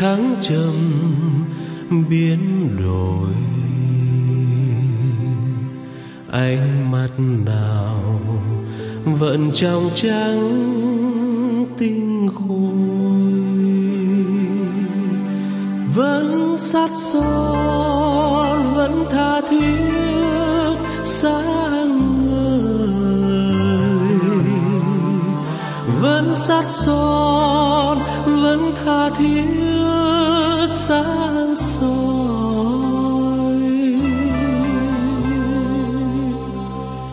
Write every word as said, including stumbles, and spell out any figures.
thăng trầm biến đổi. Ánh mắt nào vẫn trong trắng tinh khôi, vẫn sát son, vẫn tha thiết sáng ngời, vẫn sát son, vẫn tha thiết